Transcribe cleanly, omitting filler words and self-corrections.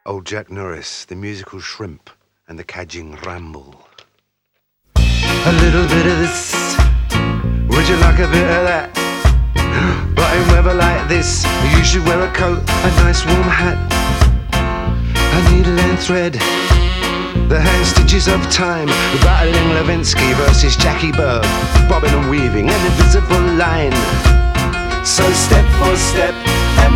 Old Jack Norris, the musical shrimp, and the cadging ramble. A little bit of this, would you like a bit of that? But in weather like this, you should wear a coat, a nice warm hat, a needle and thread, the hand stitches of time, battling Levinsky versus Jackie Berg, bobbing and weaving an invisible line. So step for step,